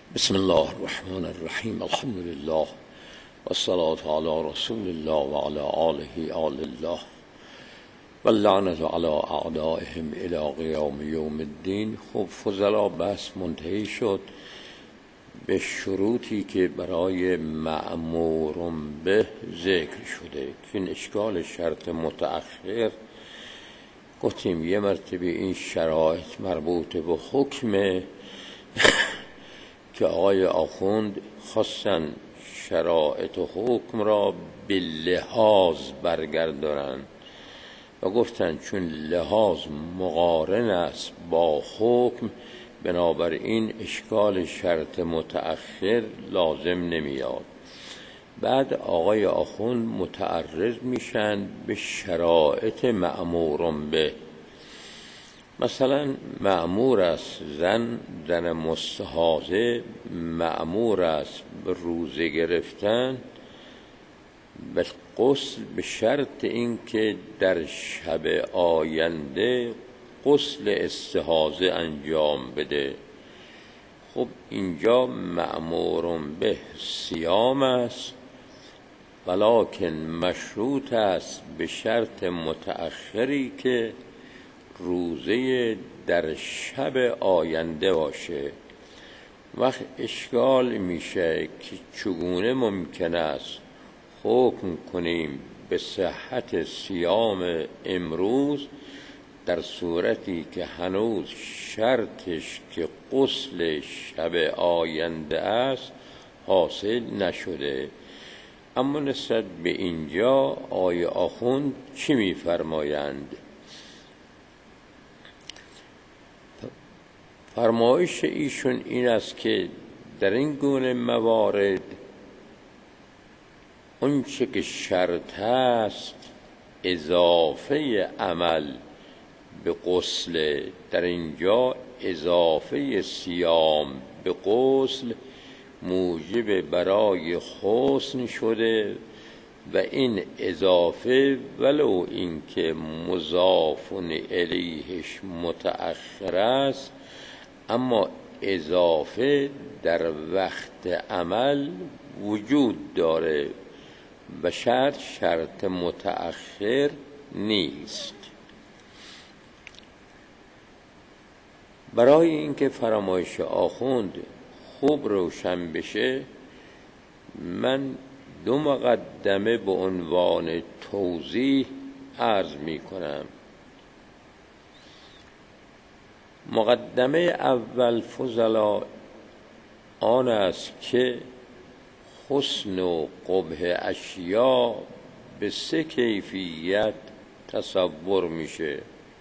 بسم الله الرحمن الرحیم. الحمد لله و الصلاة علی رسول الله و علی آله آل الله و اللعنة علی اعدائهم الی قیام یوم الدین. خب فضلا بحث منتهی شد به شروطی که برای مأمور به ذکر شده که این اشکال شرط متأخر گفتیم یه مرتبه این شرایط مربوط به حکم که آقای آخوند خواستن شرایط و حکم را به لحاظ برگردارن و گفتن چون لحاظ مقارن است با حکم بنابراین اشکال شرط متأخر لازم نمیاد. بعد آقای آخوند متعرض میشن به شرایط مأمور به. مثلا مأمور است زن مستحاضه مأمور است به روزه گرفتن به غسل به شرط اینکه در شب آینده غسل استحاضه انجام بده. خب اینجا مأمور به صیام است ولکن مشروط است به شرط متأخری که روزه در شب آینده باشه. وقت اشکال میشه که چگونه ممکن است حکم کنیم به صحت صیام امروز در صورتی که هنوز شرطش که غسل شب آینده است حاصل نشده. اما نسبت به اینجا آقای آخوند چی میفرمایند؟ فرمایش ایشون این است که در این گونه موارد اون چه که شرط است اضافه عمل به غسل، در اینجا اضافه صیام به غسل موجب برای حسن شده و این اضافه ولو اینکه مضاف الیهش متأخر است اما اضافه در وقت عمل وجود داره و شرط متأخر نیست. برای اینکه فرمایش آخوند خوب روشن بشه من دو مقدمه به عنوان توضیح عرض می کنم. مقدمه اول فضلا آن است که حسن و قبح اشیا به سه کیفیت تصور میشه.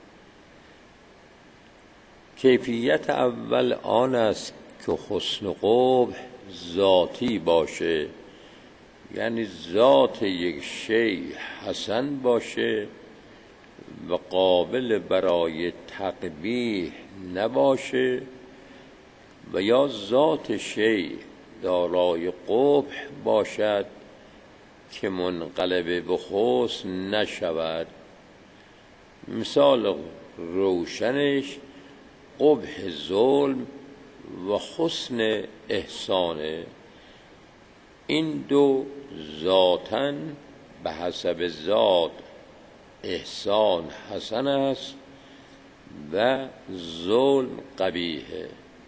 کیفیت اول آن است که حسن و قبح ذاتی باشه، یعنی ذات یک شیء حسن باشه و قابل برای تقبیح نباشه و یا ذات شیء دارای قبح باشد که منقلب به حسن نشود. مثال روشنش قبح ظلم و حسن احسانه. این دو ذاتاً به حسب ذات احسان حسن است و ظلم قبیحه.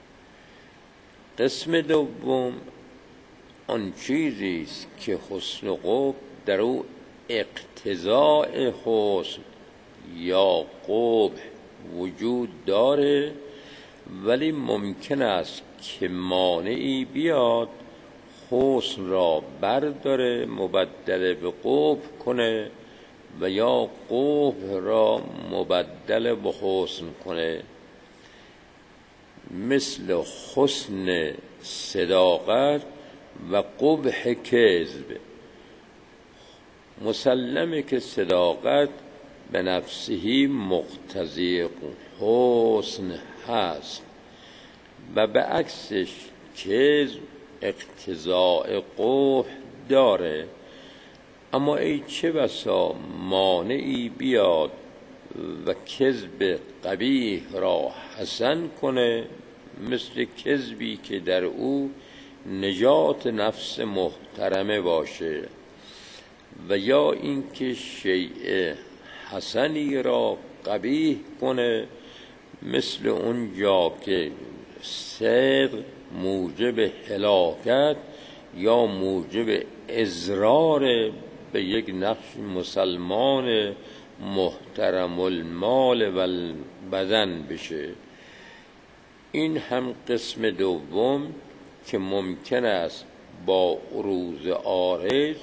قسم دوم آن چیزی است که حسن و قبح در او اقتضاء حسن یا قبح وجود داره ولی ممکن است که مانعی بیاد حسن را برداره مبدل به قبح کنه و یا قبح را مبدل به حسن کنه. مثل حسن صداقت و قبح کذب. مسلمه که صداقت به نفسهی مقتضی حسن هست و به عکسش کذب اقتضاء قبح داره. اما ای چه بسا مانعی بیاد و کذب قبیح را حسن کنه مثل کذبی که در او نجات نفس محترمه باشه، و یا اینکه شیء حسنی را قبیح کنه، مثل اون جا که صدق موجب هلاکت یا موجب اضرار به یک نفس مسلمان محترم المال و البدن بشه. این هم قسم دوم که ممکن است با عروض عارض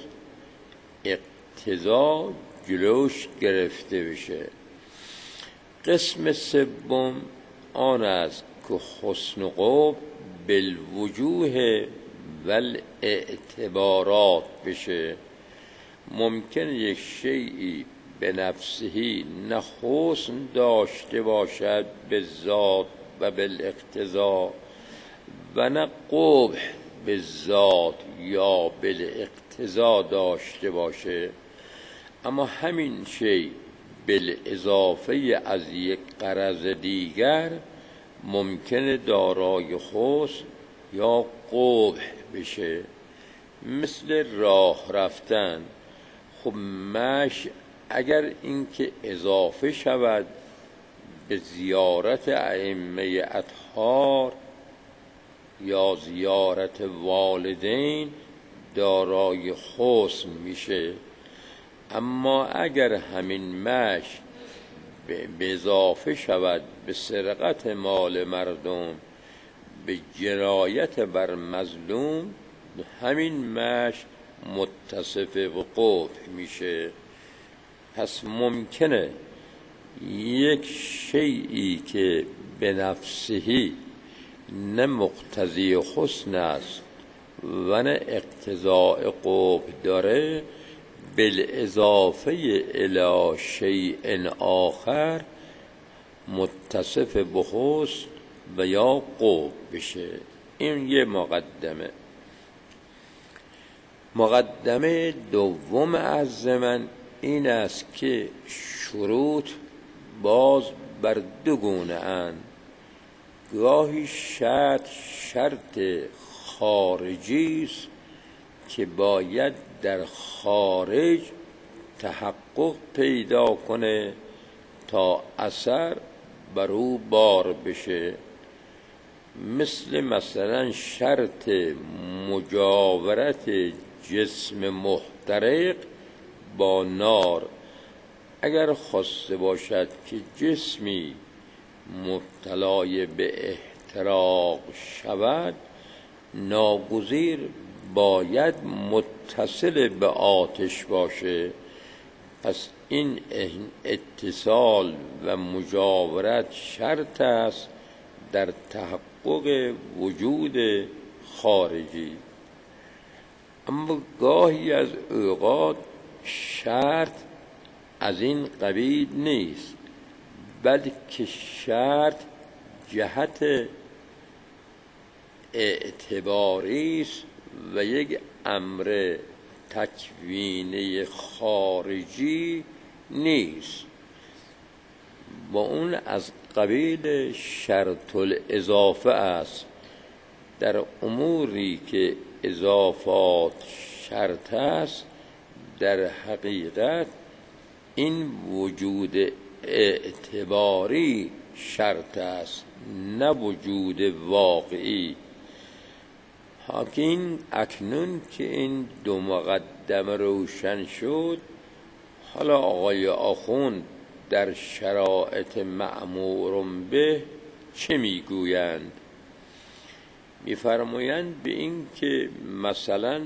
اقتضا جلوش گرفته بشه. قسم سوم آن است که حسن و قبح بالوجوه والاعتبارات بشه. ممکن یک شیئی به نفسهی نه حسن داشته باشد به ذات و بالاقتضا و نه قبح به ذات یا بالاقتضا داشته باشه، اما همین شی بالاضافه از یک غرض دیگر ممکنه دارای حسن یا قبح بشه. مثل راه رفتن، خب مشی اگر اینکه اضافه شود به زیارت ائمه اطهار یا زیارت والدین دارای حسن میشه، اما اگر همین مشی به اضافه شود به سرقت مال مردم، به جنایت بر مظلوم، همین مشی متصف به قبح میشه. پس ممکنه یک شیئی که به نفسهی نه مقتضی حسن است و نه اقتضاء قبح داره، بالاضافه الی شیء آخر متصف به حسن و یا قبح بشه. این یه مقدمه. مقدمه دوم از من این است که شروط باز بر دو گونه اند. گاهی شرط خارجی است که باید در خارج تحقق پیدا کنه تا اثر بر او بار بشه. مثلا شرط مجاورت جسم محترق با نار. اگر خواسته باشد که جسمی مبتلای به احتراق شود، ناگزیر باید متصل به آتش باشه. پس این اتصال و مجاورت شرط است در تحقق وجود خارجی. اما گاهی از اوقات شرط از این قبیل نیست، بلکه شرط جهت اعتباری است و یک امر تکوینی خارجی نیست، با اون از قبیل شرط الاضافه است. در اموری که اضافات شرط است، در حقیقت این وجود اعتباری شرط است، نه وجود واقعی. حاکین اکنون که این دو مقدمه روشن شد، حالا آقای آخوند در شرایط مأمور به چه میگویند؟ میفرمایند به این که مثلا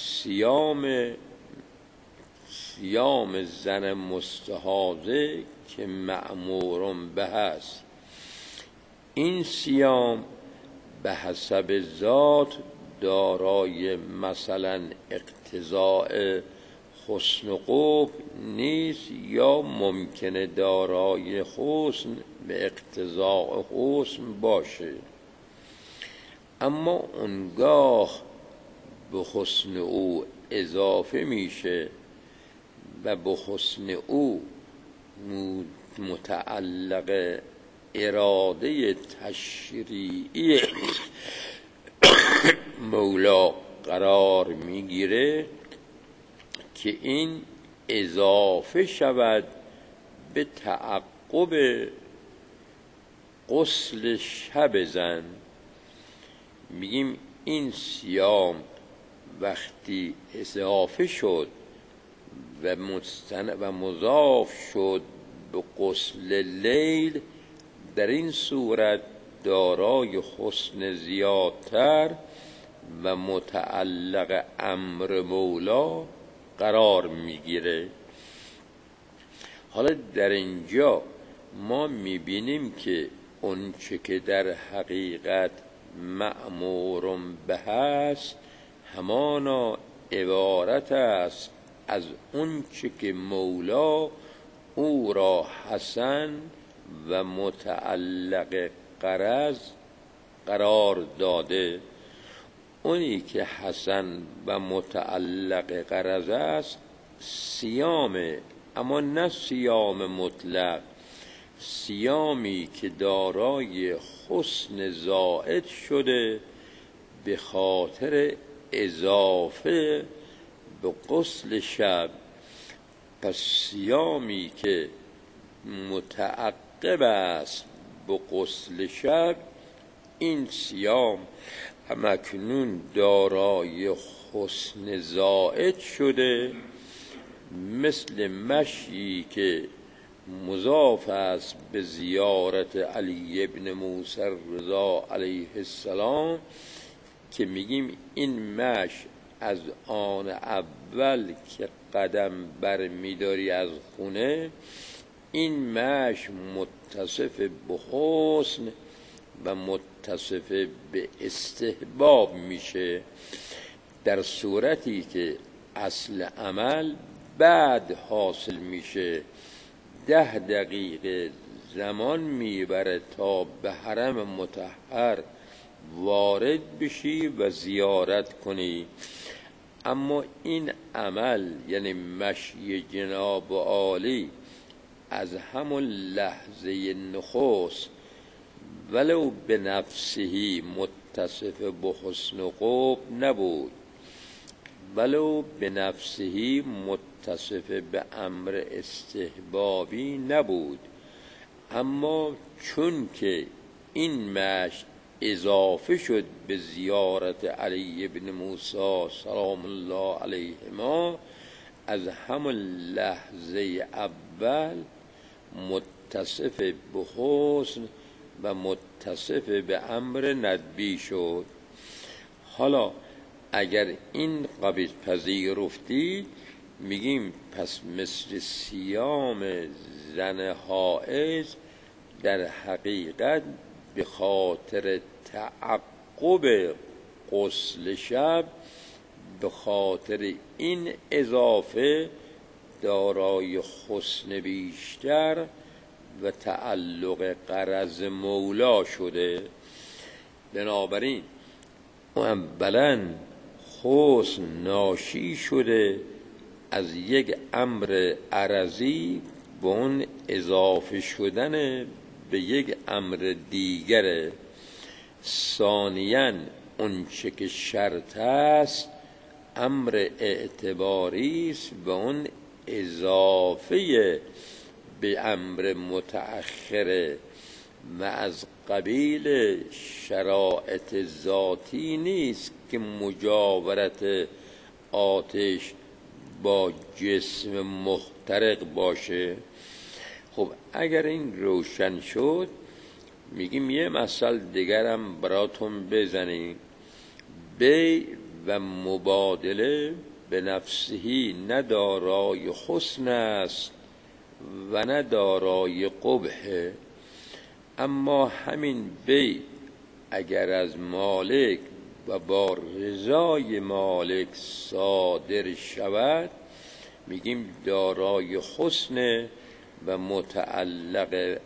صیام زن مستحاضه که مأمور به است، این صیام به حسب ذات دارای مثلا اقتضاء حسن و قبح نیست، یا ممکنه دارای حسن به اقتضاء حسن باشه، اما اونگاه به حسن او اضافه میشه و به حسن او متعلق اراده تشریعی مولا قرار میگیره که این اضافه شود به تعقب غسل شب زن. میگیم این صیام وقتی اضافه شد و مضاف شد به غسل لیل، در این صورت دارای حسن زیادتر و متعلق امر مولا قرار میگیره. حالا در اینجا ما میبینیم که اون چه که در حقیقت مأمور به هست همانا عبارت است از اون چه که مولا او را حسن و متعلق غرض قرار داده. اونی که حسن و متعلق غرض است صیامه، اما نه صیام مطلق، صیامی که دارای حسن زائد شده به خاطر اضافه به غسل شب. پس صیامی که متعقب است به غسل شب، این صیام همکنون دارای حسن زائد شده، مثل مشی که مضاف است به زیارت علی ابن موسی رضا علیه السلام، که میگیم این مش از آن اول که قدم بر میداری از خونه، این مش متصف به حسن و متصف به استحباب میشه، در صورتی که اصل عمل بعد حاصل میشه. 10 دقیقه زمان میبره تا به حرم مطهر وارد بشی و زیارت کنی، اما این عمل یعنی مشی جناب عالی از همون لحظه نخست ولو به نفسهی متصف به حسن و قبح نبود، ولو به نفسهی متصف به امر استحبابی نبود، اما چون که این مشی اضافه شد به زیارت علی ابن موسی سلام الله علیهما، از همون لحظه اول متصف به حسن و متصف به امر ندبی شد. حالا اگر این قبیل پذیرفتید، میگیم پس مثل صیام زن حائض در حقیقت به خاطر تعقب غسل شب، به خاطر این اضافه دارای حسن بیشتر و تعلق غرض مولا شده. بنابراین اولا حسن ناشی شده از یک امر عرضی به اون اضافه شدن به یک امر دیگره. ثانیاً اون چه که شرط است امر اعتباری است به اون اضافه به امر متأخره و از قبیل شرائط ذاتی نیست که مجاورت آتش با جسم محترق باشه. خب اگر این روشن شد، میگیم یه مثل دیگرم براتون بزنیم. بی و مبادله به نفسهی ندارای حسن است و ندارای قبح، اما همین بی اگر از مالک و با رضای مالک صادر شود، میگیم دارای حسن و متعلق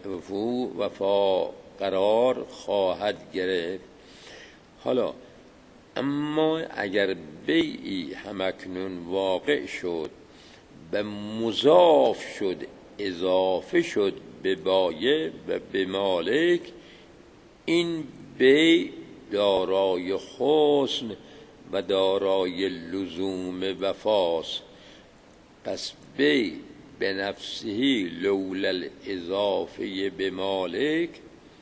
وفا قرار خواهد گرفت. حالا اما اگر بیعی همکنون واقع شد و مضاف شد اضافه شد به بایع و به مالک، این بیع دارای حسن و دارای لزوم وفاست. پس بیع به نفسه لولا الاضافه به مالک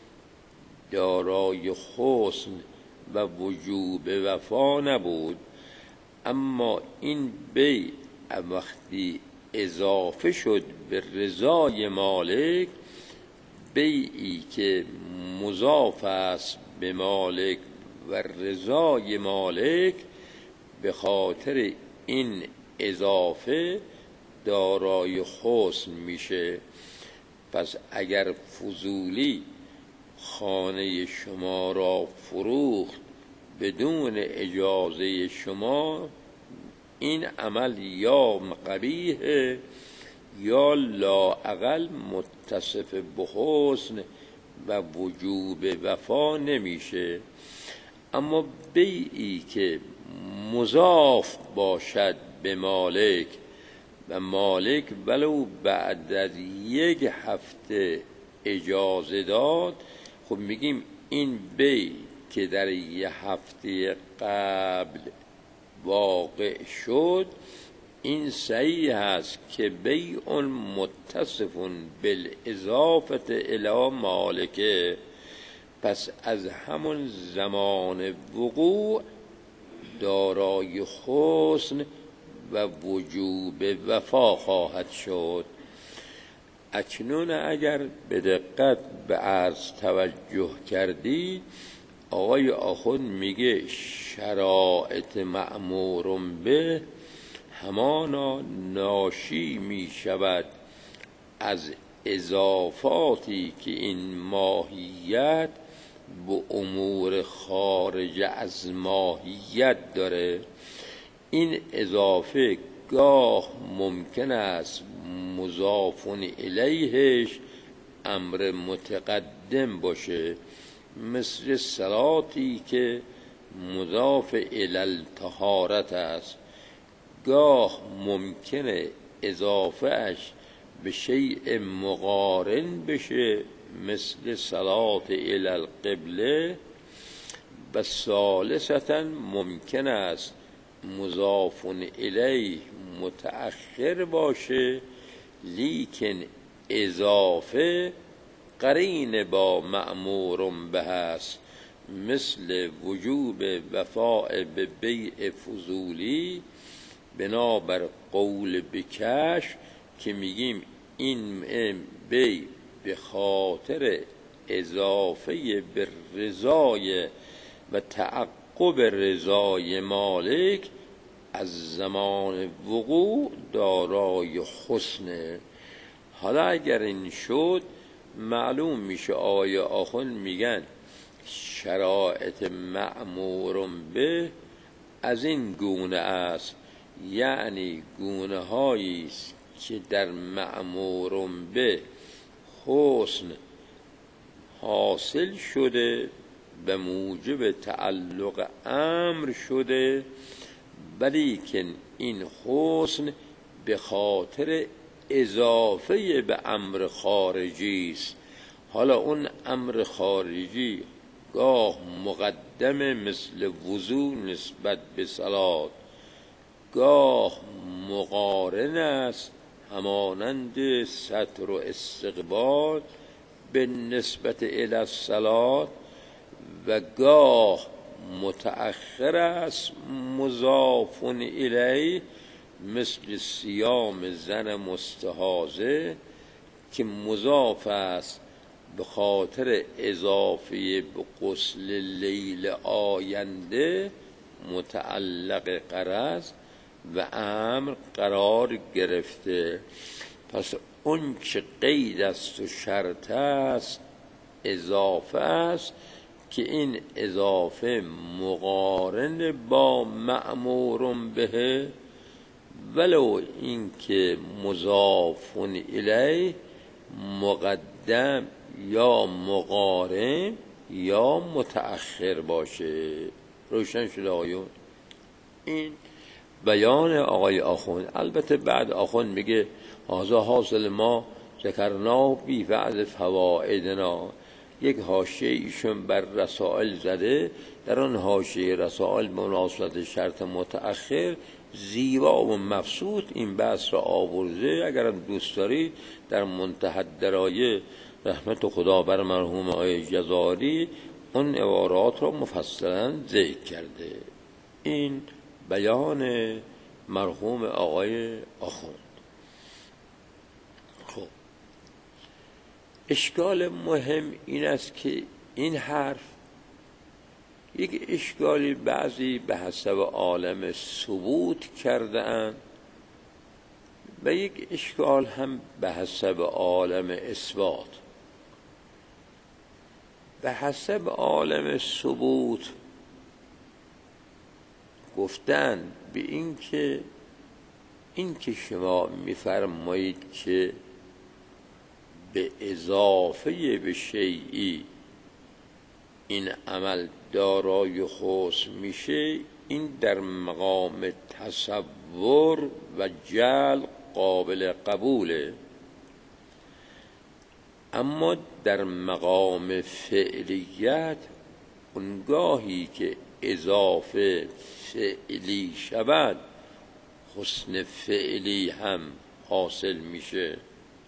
دارای حسن و وجوب وفا نبود، اما این بیع وقتی اضافه شد به رضای مالک، بیعی که مضاف است به مالک و رضای مالک، به خاطر این اضافه دارای حسن میشه. پس اگر فضولی خانه شما را فروخت بدون اجازه شما، این عمل یا قبیحه یا لااقل متصف به حسن و وجوب وفا نمیشه. اما بیعی که مضاف باشد به مالک و مالک ولو بعد از 1 هفته اجازه داد، خب میگیم این بیع که در 1 هفته قبل واقع شد، این صحیح است که بیع متصف بالاضافه الی مالکه. پس از همون زمان وقوع دارای حسن و وجوب وفا خواهد شد. اکنون اگر به دقت به عرض توجه کردید، آقای آخوند میگه شرایط مأمور به همانا ناشی می شود از اضافاتی که این ماهیت به امور خارج از ماهیت داره. این اضافه گاه ممکن است مضاف الیهش امر متقدم باشه، مثل صلاتی که مضاف الی الطهارت است. گاه ممکنه اضافه اش به شیء مقارن بشه، مثل صلات الی القبله. و ثالثتا ممکن است مضاف الیه متأخر باشه، لیکن اضافه قرین با مأمور به است، مثل وجوب وفاء به بیع فضولی بنابر قول بکش که میگیم این بیع به خاطر اضافه به رضای و تعقب رضای مالک از زمان وقوع دارای حسنه. حالا اگر این شد، معلوم میشه آقای آخوند میگن شرایط مأمور به از این گونه است، یعنی گونه هایی است که در مأمور به حسن حاصل شده به موجب تعلق امر شده، ولیکن این حسن به خاطر اضافه به امر خارجی است. حالا اون امر خارجی گاه مقدمه مثل وضو نسبت به صلات، گاه مقارن است همانند ستر و استقبال به نسبت الی الصلات، و گاه متأخر است مضاف الیه مثل صیام زن مستحاضه که مضاف است به خاطر اضافه به غسل لیل آینده متعلق غرض و امر قرار گرفته. پس اون که قید است و شرط است اضافه است که این اضافه مقارن با مأمور به، ولو این که مضاف الیه مقدم یا مقارن یا متأخر باشه. روشن شده آقایون؟ این بیان آقای آخوند. البته بعد آخوند میگه هذا حاصل ما ذکرنا بی بعض فوائدنا، یک حاشیه ایشون بر رسائل زده، در آن حاشیه رسائل مناسبت شرط متأخر زیبا و مبسوط این بحث را آورده. اگرم دوست دارید در منتهی الدرایه رحمت خدا بر مرحوم آقای جزاری اون عبارات را مفصلا ذکر کرده. این بیان مرحوم آقای آخوند. خب اشکال مهم این است که این حرف یک اشکالی بعضی به حسب عالم ثبوت کرده اند و یک اشکال هم به حسب عالم اثبات. به حسب عالم ثبوت گفتن به این که شما می‌فرمایید که به اضافه به شیئی این عمل دارای حسن میشه، این در مقام تصور و جعل قابل قبوله، اما در مقام فعلیت اونگاهی که اضافه فعلی شود حسن فعلی هم حاصل میشه.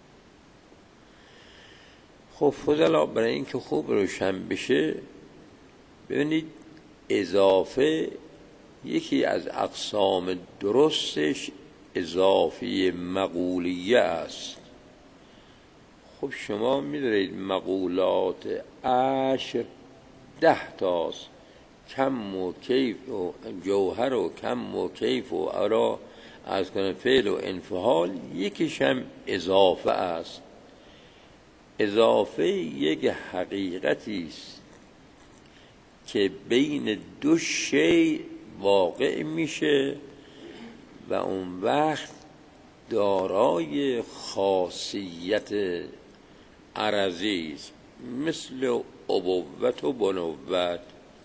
خب فضلا برای این که خوب روشن بشه ببینید اضافه یکی از اقسام درستش اضافی مقولیه است. خب شما می‌دونید مقولات 10 تاست، کم و کیف و جوهر و کم و کیف و ارا از کنه فعل و انفعال، یکیش هم اضافه است. اضافه یک حقیقتی است که بین دو شی واقع میشه و اون وقت دارای خاصیت عرضی است، مثل ابوت و بنوت.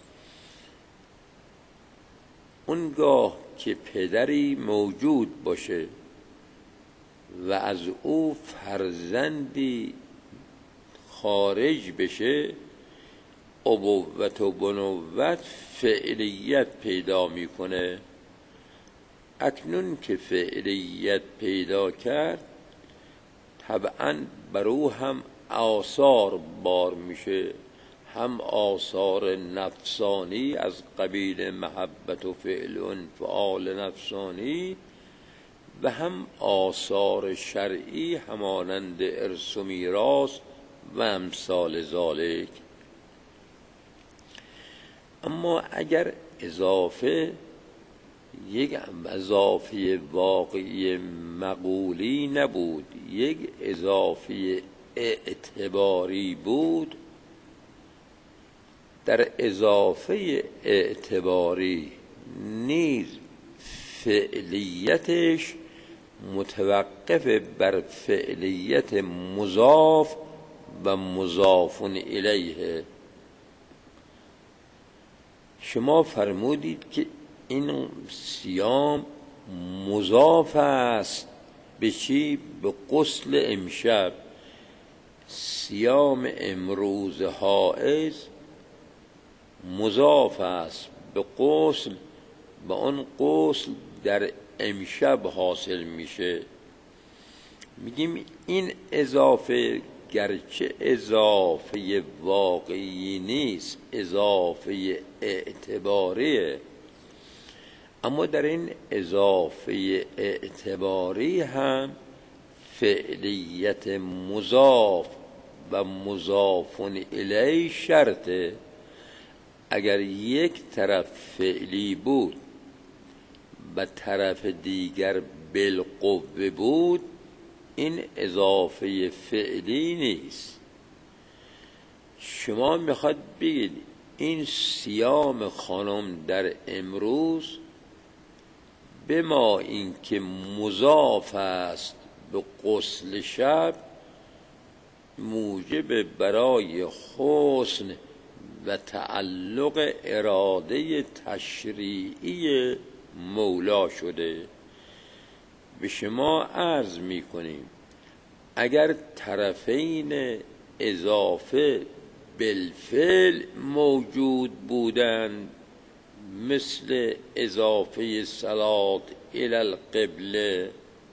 اونگاه که پدری موجود باشه و از او فرزندی خارج بشه، ابوت و بنوت فعلیت پیدا میکنه. اکنون که فعلیت پیدا کرد طبعا بر او هم آثار بار میشه، هم آثار نفسانی از قبیل محبت و فعل و انفعال نفسانی و هم آثار شرعی همانند ارث و میراث و امثال ذالک. اما اگر اضافه یک اضافه واقعی مقولی نبود، یک اضافه اعتباری بود، در اضافه اعتباری نیز فعلیتش متوقف بر فعلیت مضاف و مضاف الیه. شما فرمودید که این صیام مضاف است به چی؟ به غسل امشب. صیام امروز حائض مضاف است به غسل و اون غسل در امشب حاصل میشه. میگیم این اضافه گرچه اضافه واقعی نیست، اضافه اعتباریه، اما در این اضافه اعتباری هم فعلیت مضاف و مضاف الیه شرطه. اگر یک طرف فعلی بود و طرف دیگر بالقوه بود، این اضافه فعلی نیست. شما میخواد بگید این صیام خانم در امروز به ما این که مضاف است به غسل شب، موجب برای حسن و تعلق اراده تشریعی مولا شده. به شما عرض میکنیم اگر طرفین اضافه بالفعل موجود بودند، مثل اضافه صلات الی القبله،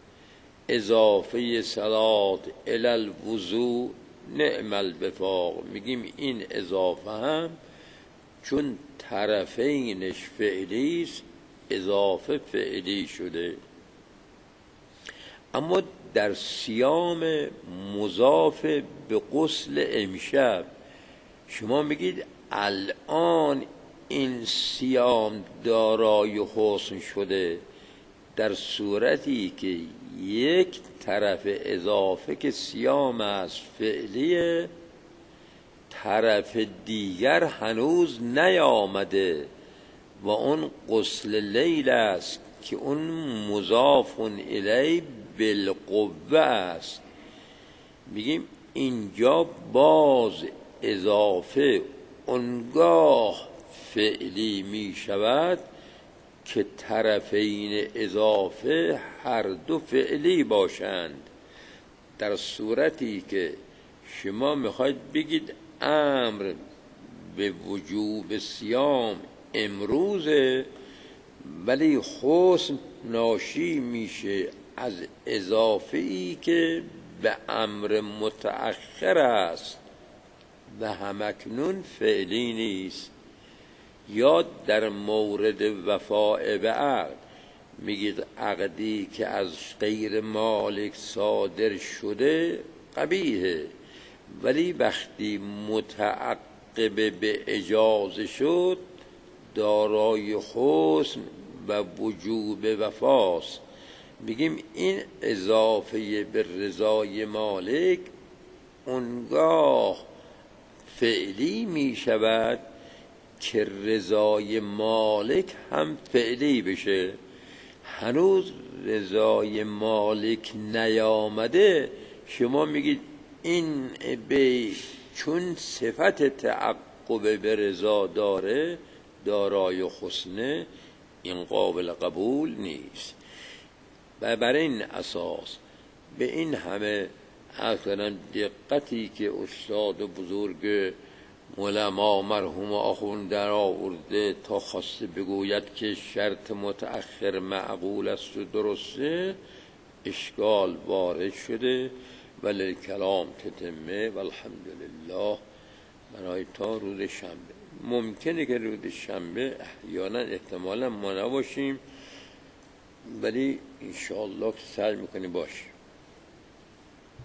اضافه صلات الی الوضوء، نعم الوفاق. میگیم این اضافه هم چون طرفینش فعلی است، اضافه فعلی شده. اما در صیام مضاف به غسل امشب شما میگید الان این صیام دارای حسن شده، در صورتی که یک طرف اضافه که صیام است فعلیه، طرف دیگر هنوز نیامده و اون غسل لیل است که اون مضاف الیه بالقوه است. میگیم اینجا باز اضافه اونگاه فعلی می شود که طرفین اضافه هر دو فعلی باشند. در صورتی که شما میخواید بگید امر به وجوب صیام امروزه، ولی حسن ناشی میشه از اضافه ای که به امر متأخر است و همکنون فعلی نیست. یا در مورد وفاء به عقد میگید عقدی که از غیر مالک صادر شده قبیحه، ولی وقتی متعقب به اجازه شد دارای حسن و وجوب وفاست. میگیم این اضافه به رضای مالک اونگاه فعلی می شود که رضای مالک هم فعلی بشه. هنوز رضای مالک نیامده، شما میگید این بی چون صفت تعقب به رضا داره دارای حسنه، این قابل قبول نیست. و بر این اساس به این همه اصلا دقتی که استاد بزرگ علما مرحوم آخوند در آورده تا خواسته بگوید که شرط متأخر معقول است و درسته، اشکال وارد شده. ولی کلام تتمه و الحمدلله برای تا روز شنبه. ممکنه که روز شنبه احیانا احتمالا ما نباشیم، ولی انشاءالله سعی میکنیم باشیم.